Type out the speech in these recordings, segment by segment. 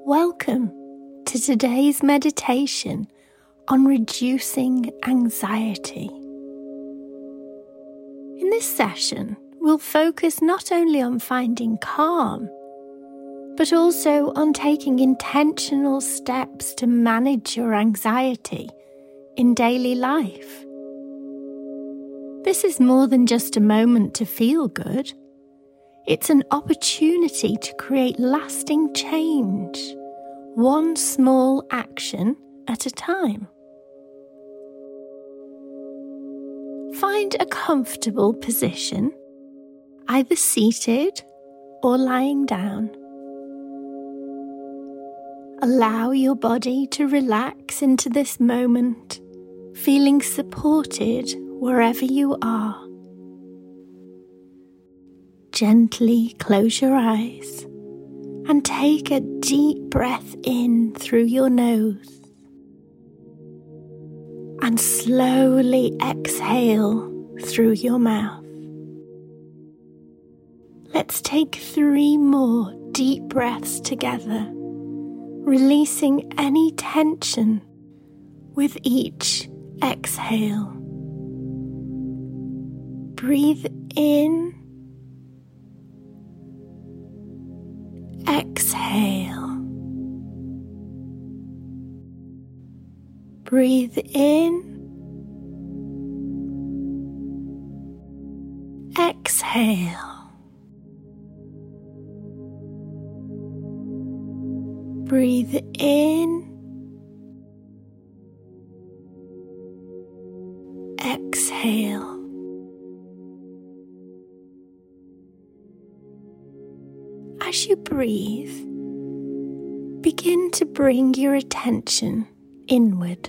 Welcome to today's meditation on reducing anxiety. In this session, we'll focus not only on finding calm, but also on taking intentional steps to manage your anxiety in daily life. This is more than just a moment to feel good. It's an opportunity to create lasting change, one small action at a time. Find a comfortable position, either seated or lying down. Allow your body to relax into this moment, feeling supported wherever you are. Gently close your eyes and take a deep breath in through your nose and slowly exhale through your mouth. Let's take 3 more deep breaths together, releasing any tension with each exhale. Breathe in. Exhale. Breathe in. Exhale. Breathe in. Exhale. As you breathe, begin to bring your attention inward.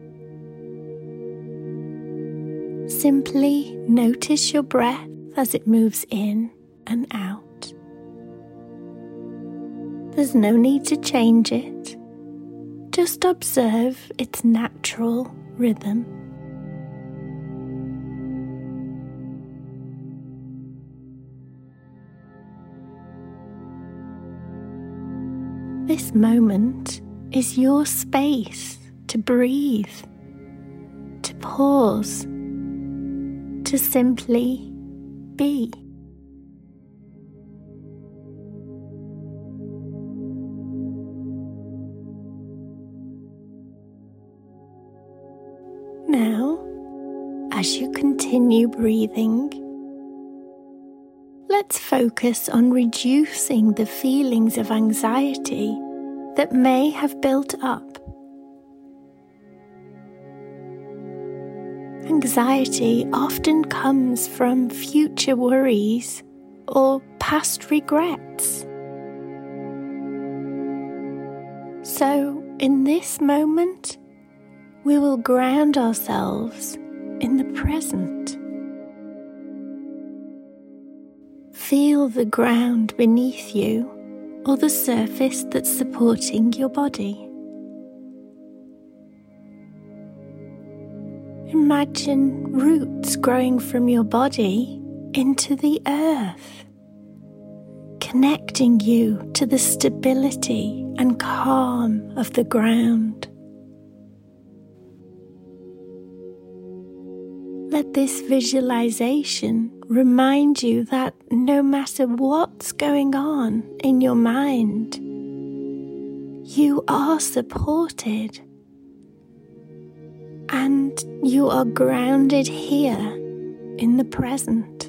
Simply notice your breath as it moves in and out. There's no need to change it. Just observe its natural rhythm. This moment is your space to breathe, to pause, to simply be. Now, as you continue breathing, let's focus on reducing the feelings of anxiety that may have built up. Anxiety often comes from future worries or past regrets. So, in this moment, we will ground ourselves in the present. Feel the ground beneath you or the surface that's supporting your body. Imagine roots growing from your body into the earth, connecting you to the stability and calm of the ground. Let this visualization remind you that no matter what's going on in your mind, you are supported and you are grounded here in the present.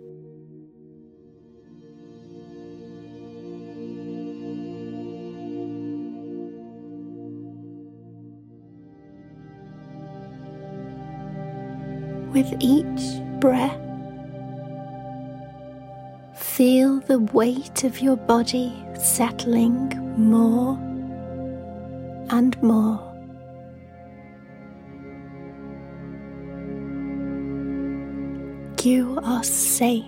With each breath, feel the weight of your body settling more and more. You are safe.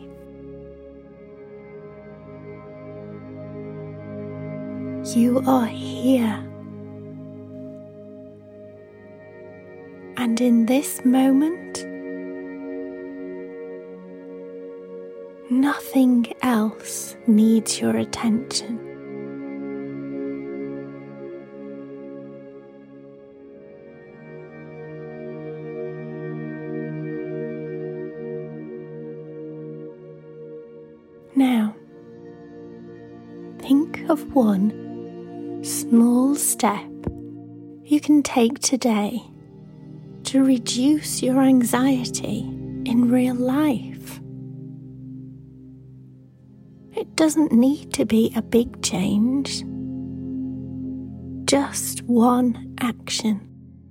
You are here. And in this moment, nothing else needs your attention. Now, think of one small step you can take today to reduce your anxiety in real life. It doesn't need to be a big change, just one action.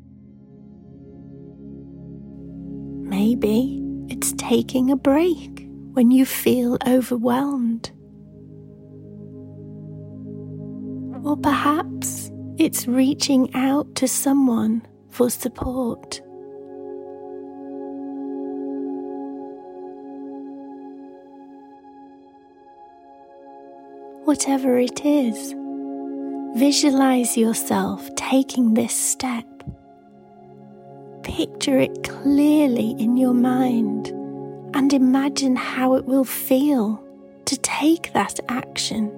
Maybe it's taking a break when you feel overwhelmed. Or perhaps it's reaching out to someone for support. Whatever it is, visualize yourself taking this step. Picture it clearly in your mind and imagine how it will feel to take that action.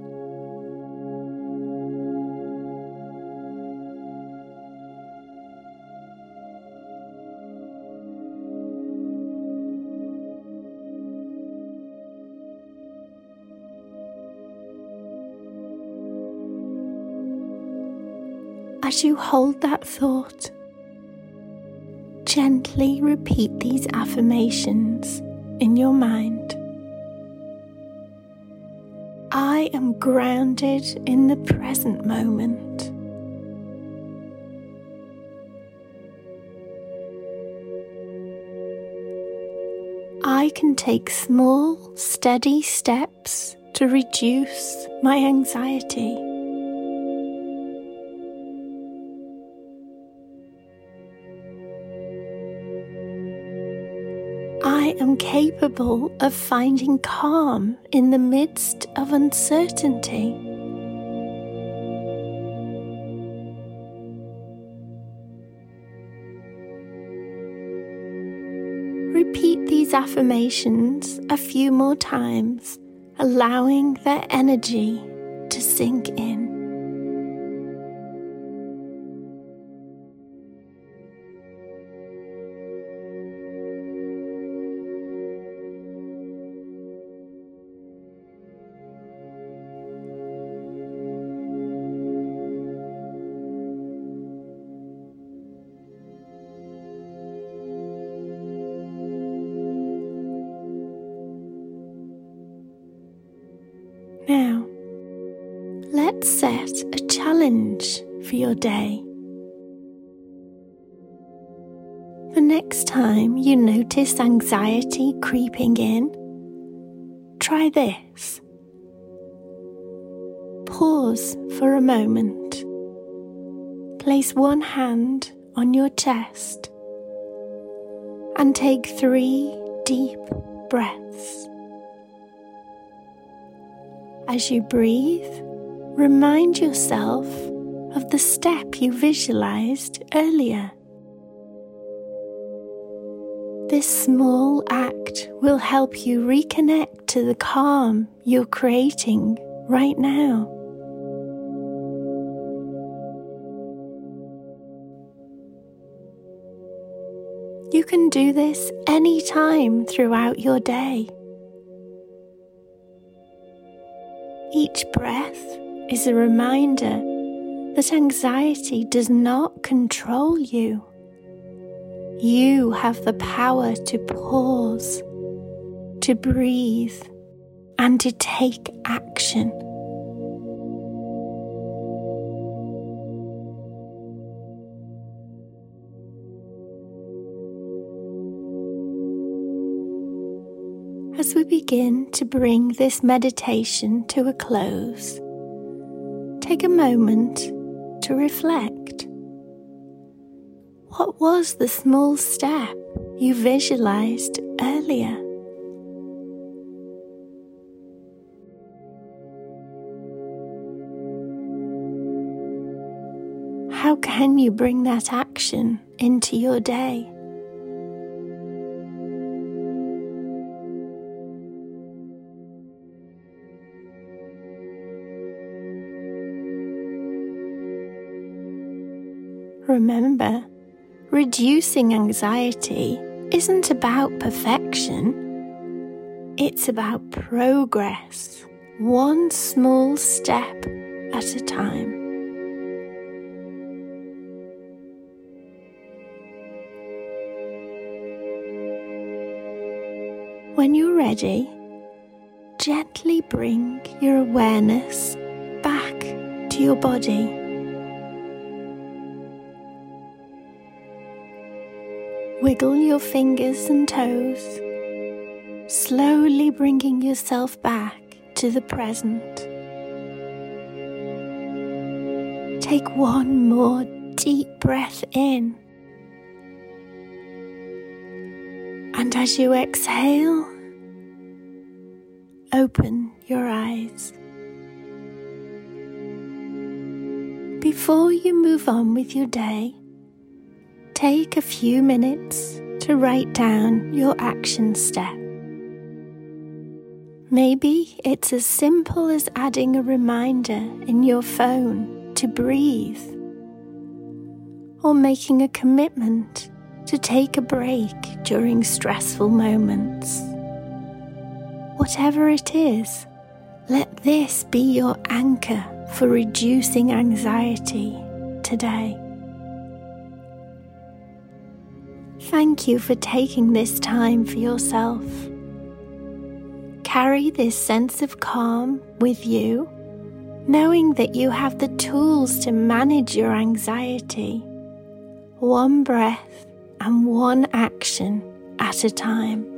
As you hold that thought, gently repeat these affirmations in your mind. I am grounded in the present moment. I can take small, steady steps to reduce my anxiety. I am capable of finding calm in the midst of uncertainty. Repeat these affirmations a few more times, allowing their energy to sink in. Now, let's set a challenge for your day. The next time you notice anxiety creeping in, try this. Pause for a moment. Place one hand on your chest and take 3 deep breaths. As you breathe, remind yourself of the step you visualized earlier. This small act will help you reconnect to the calm you're creating right now. You can do this anytime throughout your day. Each breath is a reminder that anxiety does not control you. You have the power to pause, to breathe, and to take action. As we begin to bring this meditation to a close, take a moment to reflect. What was the small step you visualized earlier? How can you bring that action into your day? Remember, reducing anxiety isn't about perfection. It's about progress, one small step at a time. When you're ready, gently bring your awareness back to your body. Wiggle your fingers and toes, slowly bringing yourself back to the present. Take one more deep breath in, and as you exhale, open your eyes. Before you move on with your day, take a few minutes to write down your action step. Maybe it's as simple as adding a reminder in your phone to breathe, or making a commitment to take a break during stressful moments. Whatever it is, let this be your anchor for reducing anxiety today. Thank you for taking this time for yourself. Carry this sense of calm with you, knowing that you have the tools to manage your anxiety, one breath and one action at a time.